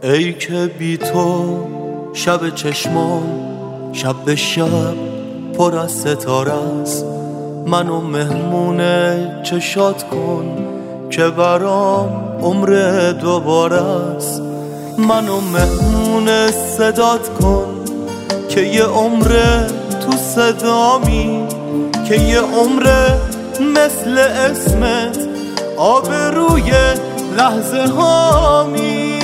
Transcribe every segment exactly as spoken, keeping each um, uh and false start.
ای که بی تو شب چشمام شب به شب پر از ستاره است. منو مهمون چشات کن که برام عمر دوباره است. منو مهمون صدات کن که یه عمر تو صدامی، که یه عمر مثل اسمت آب روی لحظه هامی.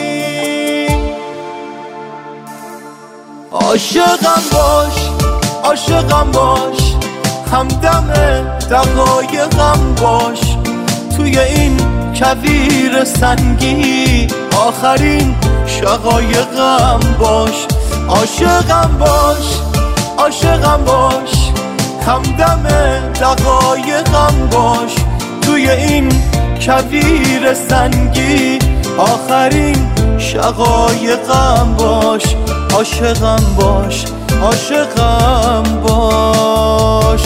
عاشقم باش عاشقم باش، همدم دقایقم باش، توی این کویر سنگی آخرین شقایقم باش. عاشقم باش عاشقم باش، همدم دقایقم باش، توی این کویر سنگی آخرین شقایقم باش. عاشقم باش عاشقم باش.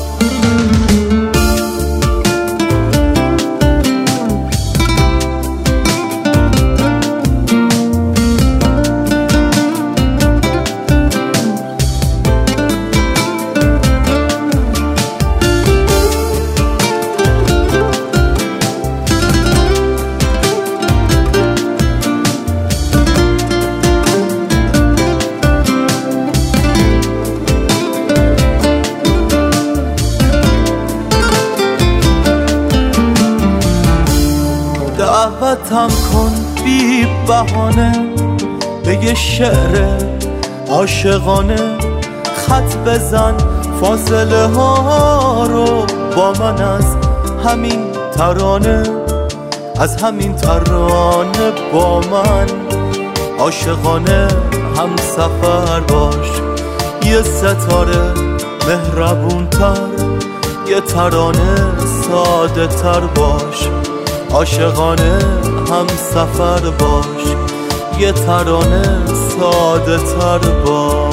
دعوتم کن بی بهانه به یه شعر عاشقانه، خط بزن فاصله ها رو با من از همین ترانه، از همین ترانه با من عاشقانه هم سفر باش. یه ستاره مهربون تر، یه ترانه ساده تر باش. عاشقانه هم سفر باش، یه ترانه ساده تر باش.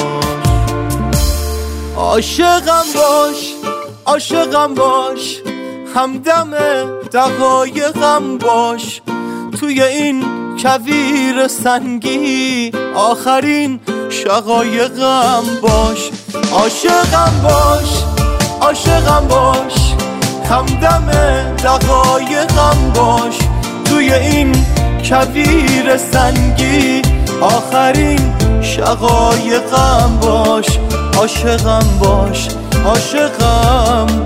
عاشقم باش عاشقم باش، همدم دقایقم باش، توی این کویر سنگی آخرین شقایقم باش. عاشقم باش عاشقم باش، همدم دقایقم باش، توی این کویر سنگی آخرین شقایقم باش. عاشقم باش عاشقم